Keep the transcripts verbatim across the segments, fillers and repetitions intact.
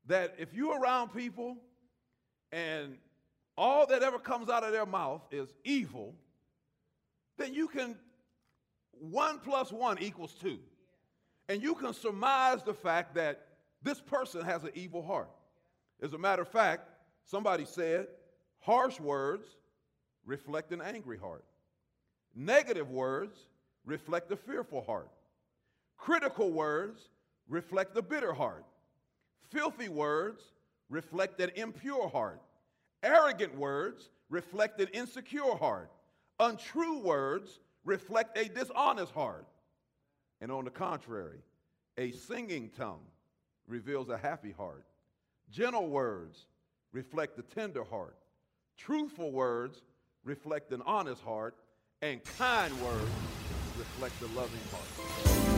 that if you're around people and all that ever comes out of their mouth is evil, then you can, one plus one equals two. And you can surmise the fact that this person has an evil heart. As a matter of fact, somebody said, harsh words reflect an angry heart. Negative words reflect a fearful heart. Critical words reflect a bitter heart. Filthy words reflect an impure heart. Arrogant words reflect an insecure heart. Untrue words reflect a dishonest heart. And on the contrary, a singing tongue reveals a happy heart. Gentle words reflect a tender heart. Truthful words reflect an honest heart. And kind words reflect a loving heart.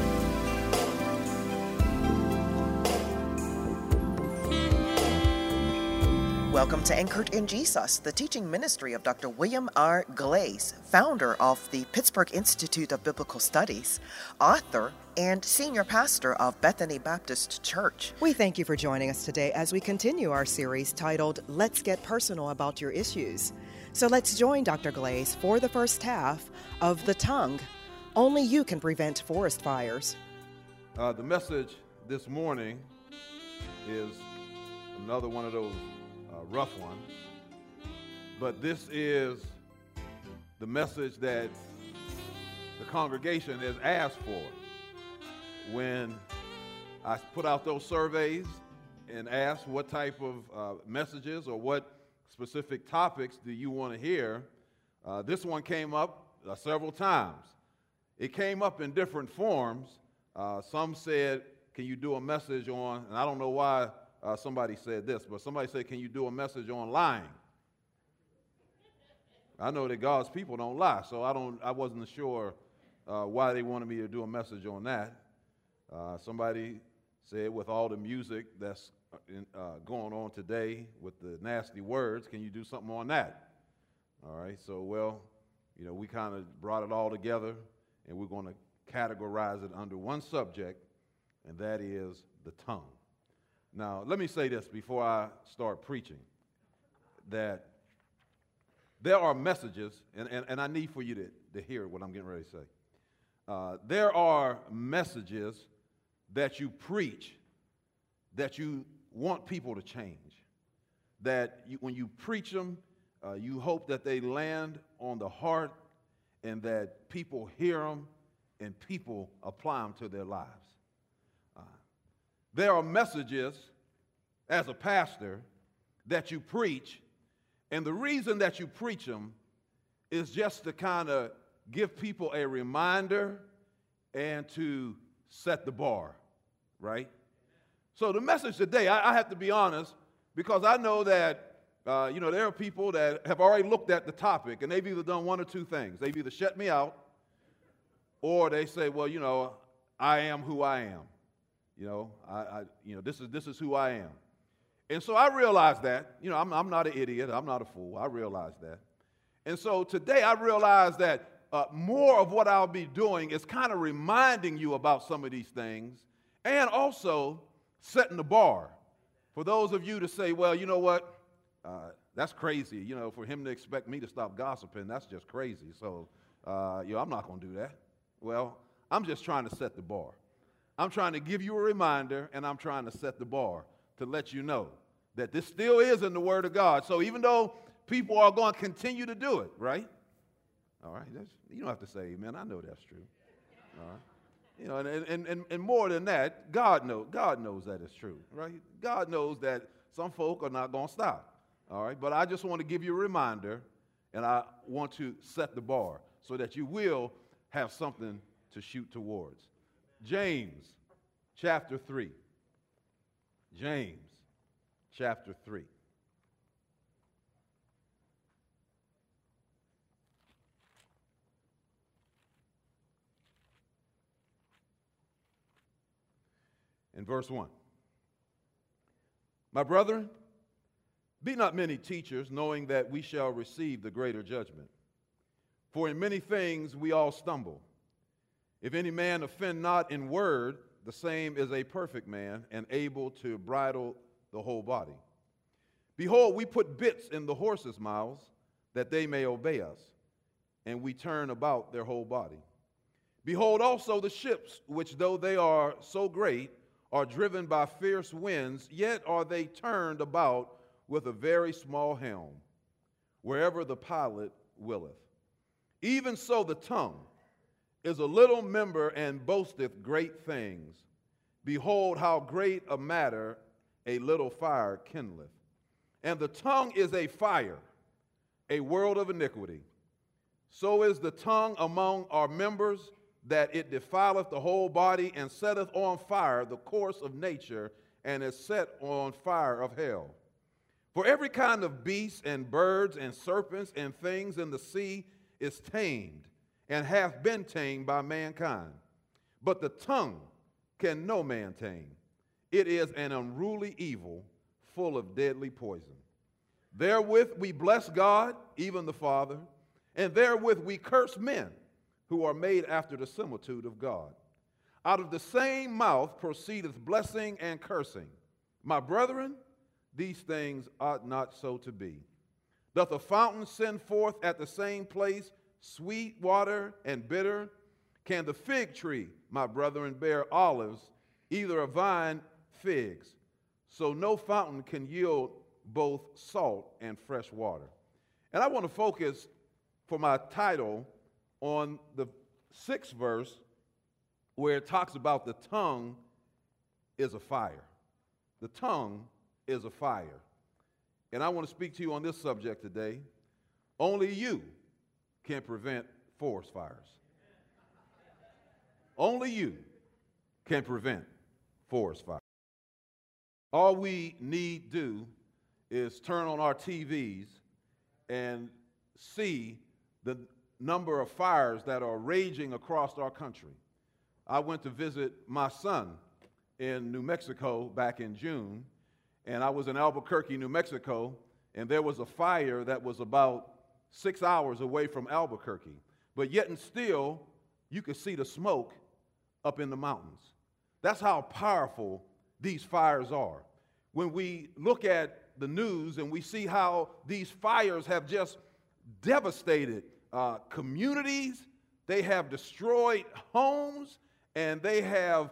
Welcome to Anchored in Jesus, the teaching ministry of Doctor William R. Glaze, founder of the Pittsburgh Institute of Biblical Studies, author, and senior pastor of Bethany Baptist Church. We thank you for joining us today as we continue our series titled, Let's Get Personal About Your Issues. So let's join Doctor Glaze for the first half of The Tongue. Only you can prevent forest fires. Uh, the message this morning is another one of those uh, rough ones, but this is the message that the congregation has asked for. When I put out those surveys and asked what type of uh, messages or what specific topics do you want to hear, uh, this one came up uh, several times. It came up in different forms. Uh, some said, can you do a message on, and I don't know why uh, somebody said this, but somebody said, can you do a message on lying? I know that God's people don't lie, so I don't. I wasn't sure uh, why they wanted me to do a message on that. Uh, somebody said, with all the music that's in, uh, going on today with the nasty words, can you do something on that? All right, so, well, you know, we kind of brought it all together, and we're going to categorize it under one subject, and that is the tongue. Now, let me say this before I start preaching, that there are messages, and, and, and I need for you to, to hear what I'm getting ready to say. Uh, there are messages that you preach that you want people to change, that you, when you preach them, uh, you hope that they land on the heart and that people hear them and people apply them to their lives. Uh, there are messages as a pastor that you preach, and the reason that you preach them is just to kind of give people a reminder and to set the bar, right? So the message today, I, I have to be honest, because I know that, uh, you know, there are people that have already looked at the topic, and they've either done one or two things. They've either shut me out, or they say, well, you know, I am who I am. You know, I, I you know, this is this is who I am. And so I realize that, you know, I'm, I'm not an idiot. I'm not a fool. I realize that. And so today I realize that uh, more of what I'll be doing is kind of reminding you about some of these things and also setting the bar for those of you to say, well, you know what, uh, that's crazy. You know, for him to expect me to stop gossiping, that's just crazy. So, uh, you know, I'm not going to do that. Well, I'm just trying to set the bar. I'm trying to give you a reminder, and I'm trying to set the bar to let you know that this still is in the Word of God. So even though people are going to continue to do it, right? All right, that's, you don't have to say amen. I know that's true. All right. You know, and, and, and, and more than that, God knows, God knows that it's true, right? God knows that some folk are not going to stop, all right? But I just want to give you a reminder, and I want to set the bar so that you will have something to shoot towards. James chapter three. James chapter three. In verse one. My brethren, be not many teachers, knowing that we shall receive the greater judgment. For in many things we all stumble. If any man offend not in word, the same is a perfect man, and able to bridle the whole body. Behold, we put bits in the horses' mouths that they may obey us, and we turn about their whole body. Behold also the ships, which though they are so great, are driven by fierce winds, yet are they turned about with a very small helm, wherever the pilot willeth. Even so the tongue is a little member and boasteth great things. Behold, how great a matter a little fire kindleth. And the tongue is a fire, a world of iniquity. So is the tongue among our members, that it defileth the whole body, and setteth on fire the course of nature, and is set on fire of hell. For every kind of beast and birds and serpents and things in the sea is tamed, and hath been tamed by mankind. But the tongue can no man tame. It is an unruly evil, full of deadly poison. Therewith we bless God, even the Father, and therewith we curse men, who are made after the similitude of God. Out of the same mouth proceedeth blessing and cursing. My brethren, these things ought not so to be. Doth a fountain send forth at the same place sweet water and bitter? Can the fig tree, my brethren, bear olives, either a vine figs? So no fountain can yield both salt and fresh water. And I want to focus for my title on the sixth verse, where it talks about the tongue is a fire. The tongue is a fire. And I want to speak to you on this subject today. Only you can prevent forest fires. Only you can prevent forest fires. All we need do is turn on our T Vs and see the number of fires that are raging across our country. I went to visit my son in New Mexico back in June, and I was in Albuquerque, New Mexico, and there was a fire that was about six hours away from Albuquerque. But yet and still, you could see the smoke up in the mountains. That's how powerful these fires are. When we look at the news and we see how these fires have just devastated uh, communities, they have destroyed homes, and they have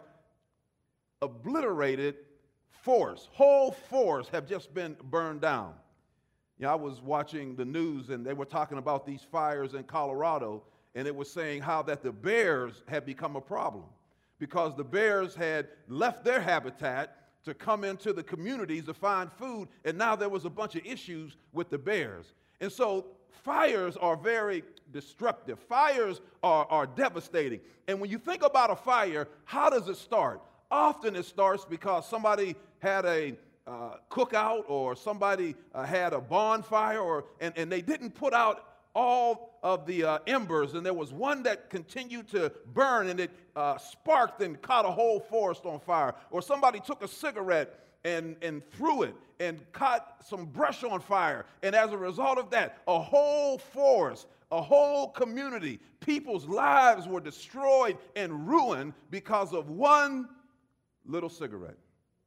obliterated forests. Whole forests have just been burned down. You know, I was watching the news, and they were talking about these fires in Colorado, and it was saying how that the bears had become a problem because the bears had left their habitat to come into the communities to find food, and now there was a bunch of issues with the bears. And so fires are very destructive. Fires are, are devastating. And when you think about a fire, how does it start? Often it starts because somebody had a uh, cookout, or somebody uh, had a bonfire, or and, and they didn't put out all of the uh, embers, and there was one that continued to burn, and it uh, sparked and caught a whole forest on fire. Or somebody took a cigarette and, and threw it and caught some brush on fire, and as a result of that, a whole forest, a whole community, people's lives were destroyed and ruined because of one little cigarette.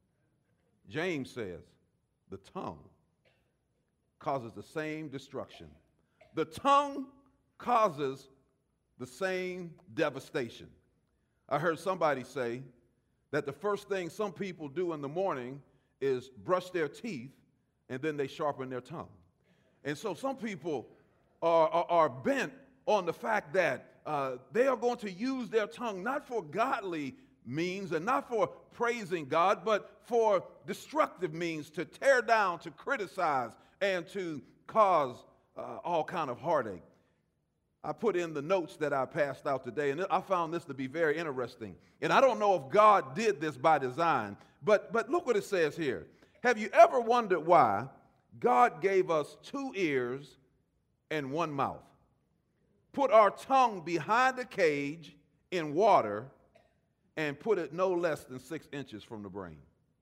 James says the tongue causes the same destruction. The tongue causes the same devastation. I heard somebody say that the first thing some people do in the morning is brush their teeth, and then they sharpen their tongue. And so some people are, are, are bent on the fact that uh, they are going to use their tongue not for godly means and not for praising God, but for destructive means, to tear down, to criticize, and to cause uh, all kind of heartache. I put in the notes that I passed out today, and I found this to be very interesting. And I don't know if God did this by design, but, but look what it says here. Have you ever wondered why God gave us two ears and one mouth? Put our tongue behind a cage in water and put it no less than six inches from the brain.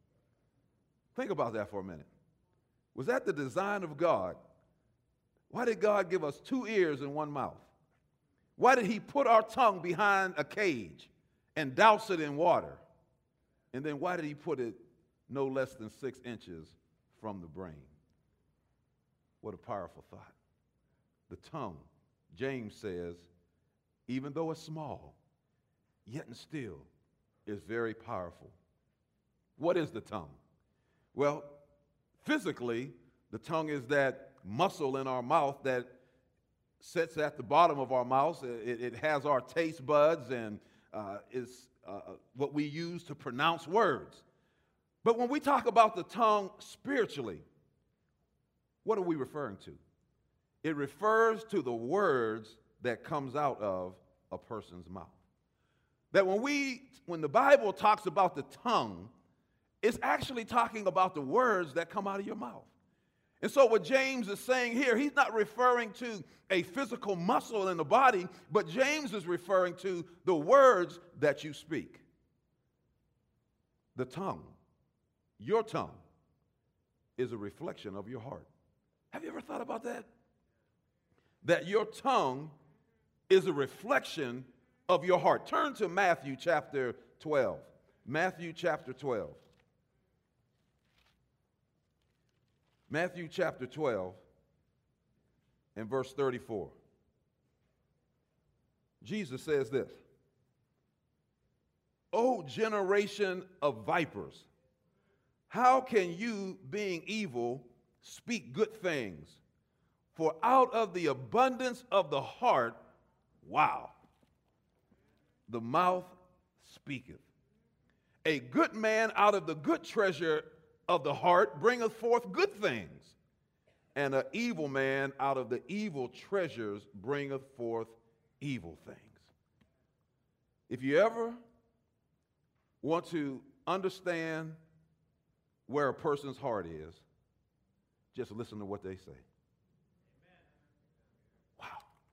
Think about that for a minute. Was that the design of God? Why did God give us two ears and one mouth? Why did he put our tongue behind a cage and douse it in water? And then why did he put it no less than six inches from the brain. What a powerful thought. The tongue, James says, even though it's small, yet and still is very powerful. What is the tongue? Well, physically, the tongue is that muscle in our mouth that sits at the bottom of our mouth. It, it has our taste buds and uh, is uh, what we use to pronounce words. But when we talk about the tongue spiritually, what are we referring to? It refers to the words that comes out of a person's mouth. That when we, when the Bible talks about the tongue, it's actually talking about the words that come out of your mouth. And so what James is saying here, he's not referring to a physical muscle in the body, but James is referring to the words that you speak. The tongue, your tongue, is a reflection of your heart. Have you ever thought about that? That your tongue is a reflection of your heart. Turn to Matthew chapter twelve. Matthew chapter twelve. Matthew chapter twelve and verse thirty-four. Jesus says this, "O generation of vipers, how can you, being evil, speak good things? For out of the abundance of the heart," wow, "the mouth speaketh. A good man out of the good treasure of the heart bringeth forth good things, and an evil man out of the evil treasures bringeth forth evil things." If you ever want to understand where a person's heart is, just listen to what they say. Wow.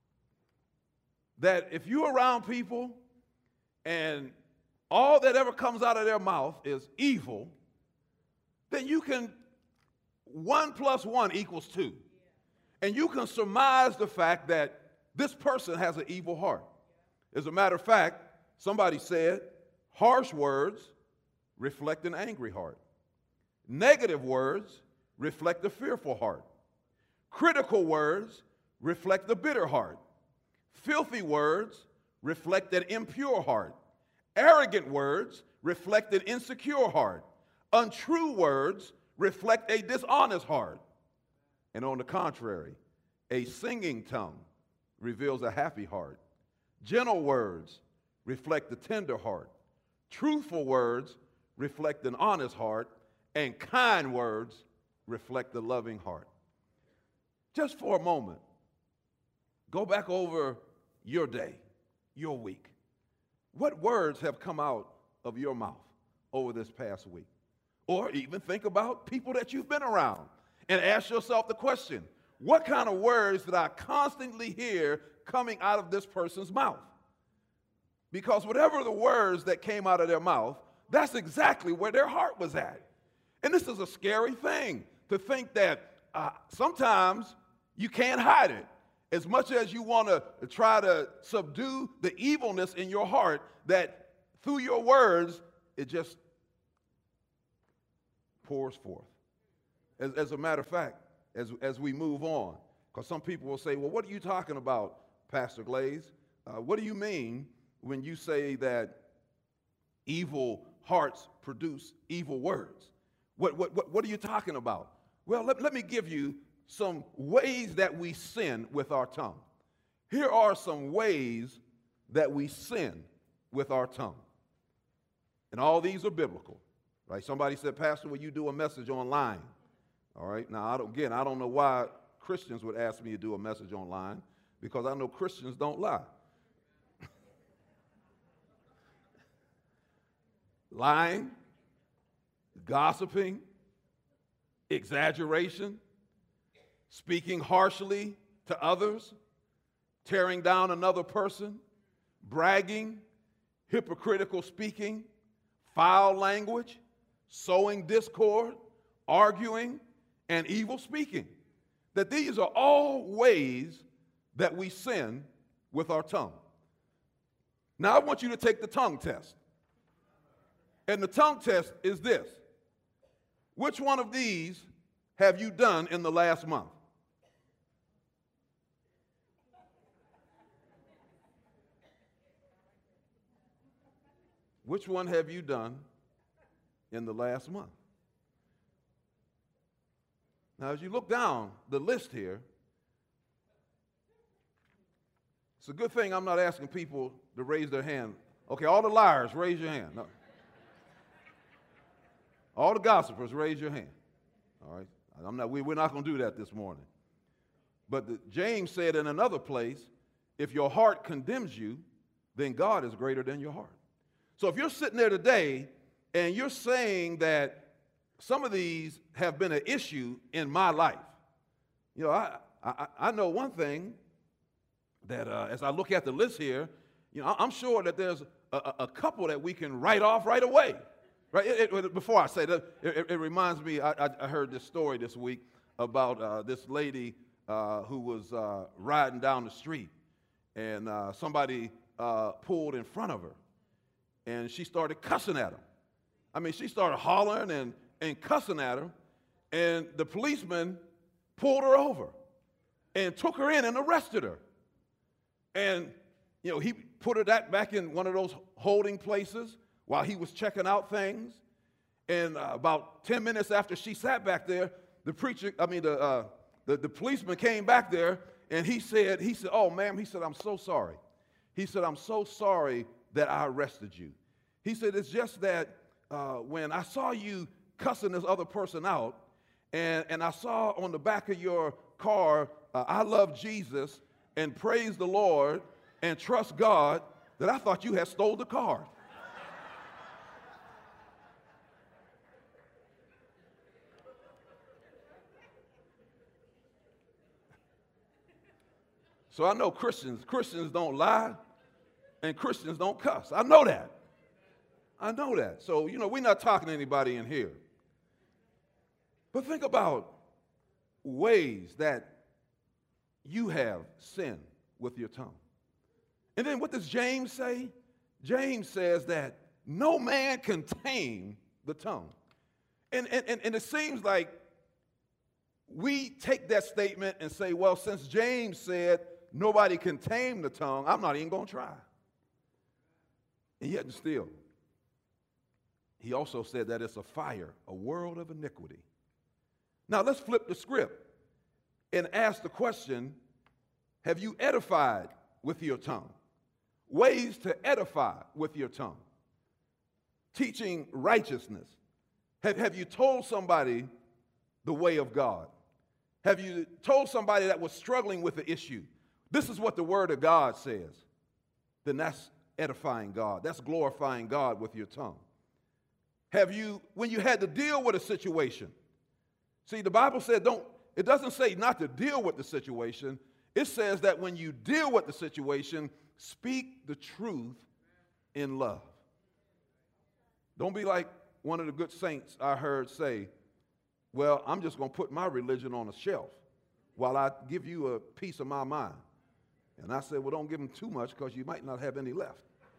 That if you're around people and all that ever comes out of their mouth is evil, then you can, one plus one equals two. And you can surmise the fact that this person has an evil heart. As a matter of fact, somebody said, harsh words reflect an angry heart. Negative words reflect a fearful heart. Critical words reflect a bitter heart. Filthy words reflect an impure heart. Arrogant words reflect an insecure heart. Untrue words reflect a dishonest heart. And on the contrary, a singing tongue reveals a happy heart. Gentle words reflect a tender heart. Truthful words reflect an honest heart. And kind words reflect a loving heart. Just for a moment, go back over your day, your week. What words have come out of your mouth over this past week? Or even think about people that you've been around and ask yourself the question, what kind of words did I constantly hear coming out of this person's mouth? Because whatever the words that came out of their mouth, that's exactly where their heart was at. And this is a scary thing to think that uh, sometimes you can't hide it. As much as you want to try to subdue the evilness in your heart, that through your words, it just pours forth. As, as a matter of fact, as, as we move on, because some people will say, well, what are you talking about, Pastor Glaze? Uh, what do you mean when you say that evil hearts produce evil words? What, what, what, what are you talking about? Well, let, let me give you some ways that we sin with our tongue. Here are some ways that we sin with our tongue. And all these are biblical, right? Somebody said, Pastor, will you do a message online? All right. Now, I don't, again, I don't know why Christians would ask me to do a message online, because I know Christians don't lie. Lying, gossiping, exaggeration, speaking harshly to others, tearing down another person, bragging, hypocritical speaking, foul language, sowing discord, arguing, and evil speaking. That these are all ways that we sin with our tongue. Now, I want you to take the tongue test. And the tongue test is this. Which one of these have you done in the last month? Which one have you done in the last month? Now, as you look down the list here, it's a good thing I'm not asking people to raise their hand. Okay, all the liars, raise your hand. No. All the gossipers, raise your hand. All right? I'm not, we, we're not going to do that this morning. But the, James said in another place, if your heart condemns you, then God is greater than your heart. So if you're sitting there today and you're saying that some of these have been an issue in my life, you know, I, I, I know one thing, that uh, as I look at the list here, you know, I'm sure that there's a, a couple that we can write off right away. Right? It, it, before I say that, it, it reminds me, I, I heard this story this week about uh, this lady uh, who was uh, riding down the street, and uh, somebody uh, pulled in front of her, and she started cussing at him. I mean, she started hollering and, and cussing at her, and the policeman pulled her over and took her in and arrested her. And, you know, he put her that back in one of those holding places while he was checking out things. And uh, about ten minutes after she sat back there, the preacher, I mean, the, uh, the, the policeman came back there, and he said, he said, oh, ma'am, he said, I'm so sorry. He said, I'm so sorry that I arrested you. He said, it's just that uh, when I saw you cussing this other person out, and, and I saw on the back of your car, uh, I love Jesus, and praise the Lord and trust God, that I thought you had stole the car. So I know Christians, Christians don't lie and Christians don't cuss. I know that. I know that. So, you know, we're not talking to anybody in here. But think about ways that you have sinned with your tongue. And then what does James say? James says that no man can tame the tongue. And, and, and it seems like we take that statement and say, well, since James said nobody can tame the tongue, I'm not even going to try. And yet and still, he also said that it's a fire, a world of iniquity. Now let's flip the script and ask the question, have you edified with your tongue? Ways to edify with your tongue. Teaching righteousness. Have, have you told somebody the way of God? Have you told somebody that was struggling with the issue, this is what the Word of God says? Then that's edifying God. That's glorifying God with your tongue. Have you, when you had to deal with a situation, see, the Bible said don't, it doesn't say not to deal with the situation. It says that when you deal with the situation, speak the truth in love. Don't be like one of the good saints I heard say, well, I'm just going to put my religion on a shelf while I give you a piece of my mind. And I said, well, don't give them too much because you might not have any left.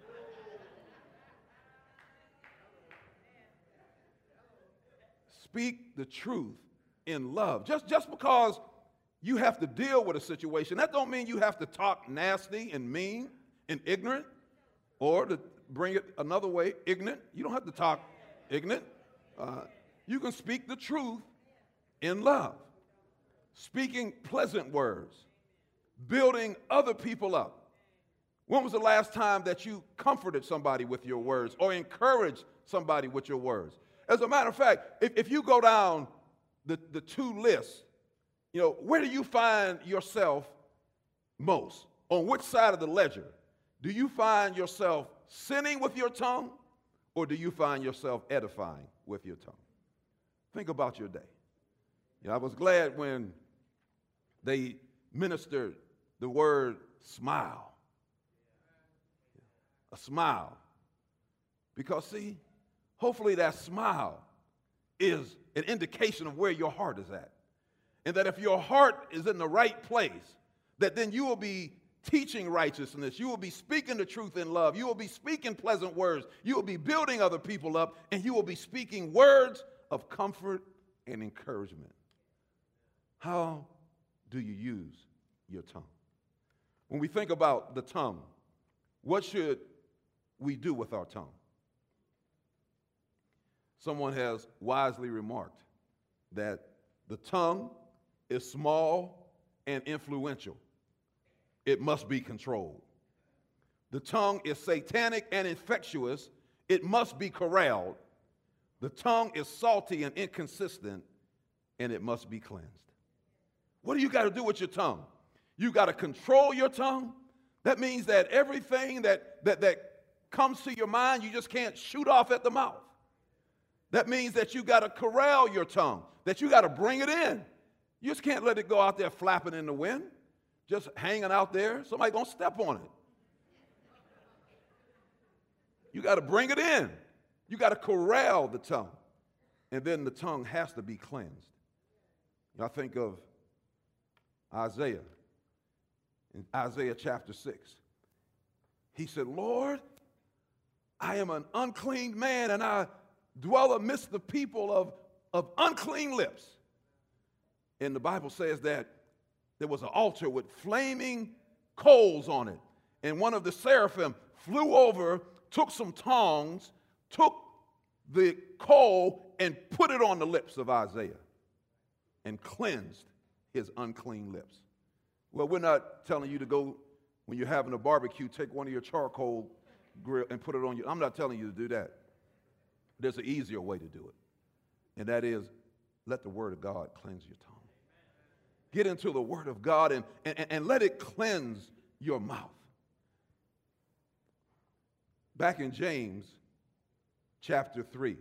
Speak the truth in love. Just, just because you have to deal with a situation, that don't mean you have to talk nasty and mean and ignorant, or to bring it another way, ignorant. You don't have to talk ignorant. Uh, you can speak the truth in love. Speaking pleasant words. Building other people up. When was the last time that you comforted somebody with your words or encouraged somebody with your words? As a matter of fact, if, if you go down the, the two lists, you know, where do you find yourself most? On which side of the ledger? Do you find yourself sinning with your tongue, or do you find yourself edifying with your tongue? Think about your day. You know, I was glad when they ministered the word smile. A smile. Because, see, hopefully that smile is an indication of where your heart is at. And that if your heart is in the right place, that then you will be teaching righteousness. You will be speaking the truth in love. You will be speaking pleasant words. You will be building other people up, and you will be speaking words of comfort and encouragement. How do you use your tongue? When we think about the tongue, what should we do with our tongue? Someone has wisely remarked that the tongue is small and influential. It must be controlled. The tongue is satanic and infectious. It must be corralled. The tongue is salty and inconsistent, and it must be cleansed. What do you got to do with your tongue? You got to control your tongue. That means that everything that, that, that comes to your mind, you just can't shoot off at the mouth. That means that you got to corral your tongue, that you got to bring it in. You just can't let it go out there flapping in the wind, just hanging out there. Somebody gonna step on it. You got to bring it in. You got to corral the tongue. And then the tongue has to be cleansed. I think of Isaiah. In Isaiah chapter six, he said, Lord, I am an unclean man, and I dwell amidst the people of, of unclean lips. And the Bible says that there was an altar with flaming coals on it. And one of the seraphim flew over, took some tongs, took the coal, and put it on the lips of Isaiah and cleansed his unclean lips. Well, we're not telling you to go, when you're having a barbecue, take one of your charcoal grill and put it on you. I'm not telling you to do that. There's an easier way to do it, and that is let the Word of God cleanse your tongue. Get into the Word of God and, and, and let it cleanse your mouth. Back in James chapter three,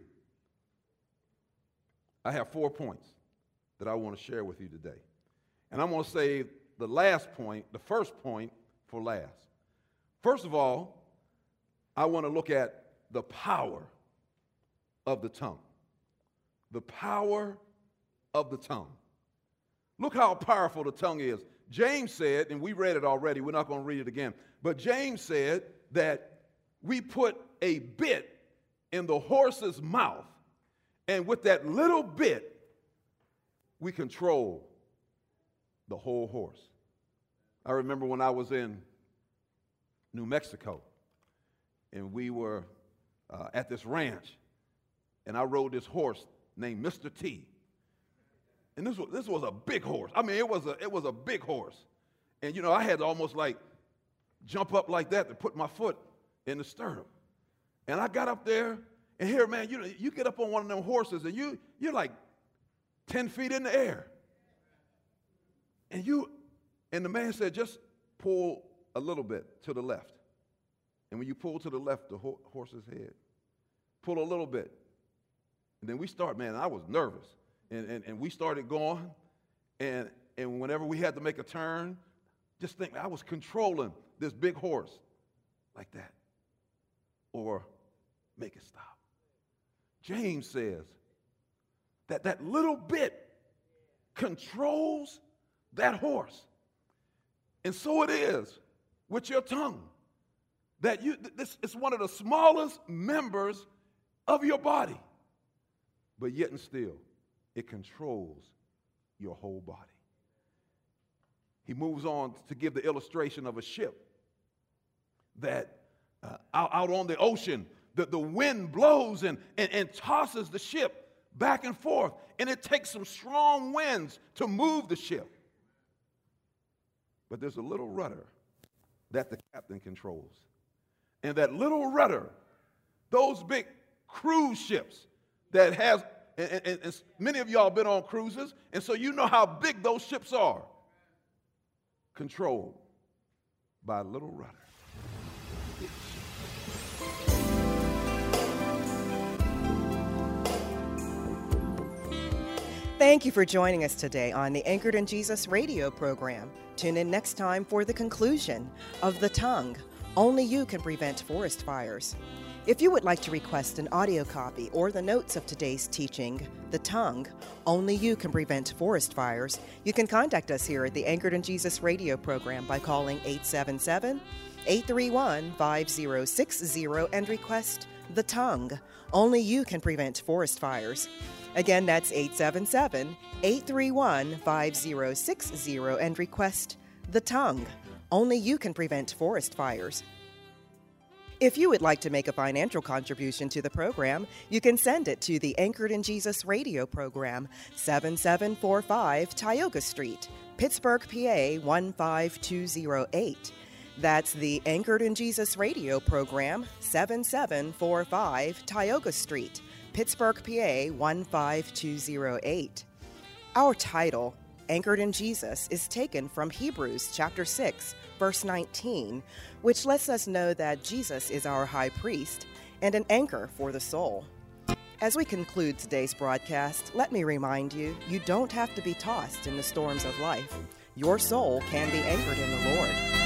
I have four points that I want to share with you today. And I'm going to say the last point, the first point, for last. First of all, I want to look at the power of the tongue. The power of the tongue. Look how powerful the tongue is. James said, and we read it already, we're not going to read it again, but James said that we put a bit in the horse's mouth, and with that little bit, we control the whole horse. I remember when I was in New Mexico, and we were uh, at this ranch, and I rode this horse named Mister T. And this was, this was a big horse. I mean, it was a, it was a big horse. And, you know, I had to almost like jump up like that to put my foot in the stirrup. And I got up there, and here, man, you know, you get up on one of them horses, and you, you're like ten feet in the air. And you, and the man said, just pull a little bit to the left. And when you pull to the left, the ho- horse's head, pull a little bit. And then we start, man, I was nervous. And, and, and we started going, and, and whenever we had to make a turn, just think, I was controlling this big horse like that. Or make it stop. James says that that little bit controls that horse. And so it is with your tongue. That you, this is one of the smallest members of your body. But yet and still, it controls your whole body. He moves on to give the illustration of a ship that uh, out, out on the ocean, the, the wind blows and, and, and tosses the ship back and forth. And it takes some strong winds to move the ship. But there's a little rudder that the captain controls. And that little rudder, those big cruise ships that has, and, and, and many of y'all been on cruises, and so you know how big those ships are, controlled by a little rudder. Thank you for joining us today on the Anchored in Jesus radio program. Tune in next time for the conclusion of The Tongue. Only you can prevent forest fires. If you would like to request an audio copy or the notes of today's teaching, The Tongue, Only You Can Prevent Forest Fires, you can contact us here at the Anchored in Jesus radio program by calling eight seven seven, eight three one, five zero six zero and request The Tongue, Only You Can Prevent Forest Fires. Again, that's eight seven seven, eight three one, five zero six zero and request The Tongue. Only you can prevent forest fires. If you would like to make a financial contribution to the program, you can send it to the Anchored in Jesus radio program, seven seven four five Tioga Street, Pittsburgh, P A one five two zero eight. That's the Anchored in Jesus radio program, seven seven four five Tioga Street, Pittsburgh, P A one five two zero eight. Our title, Anchored in Jesus, is taken from Hebrews chapter six, verse nineteen, which lets us know that Jesus is our high priest and an anchor for the soul. As we conclude today's broadcast, let me remind you, you don't have to be tossed in the storms of life. Your soul can be anchored in the Lord.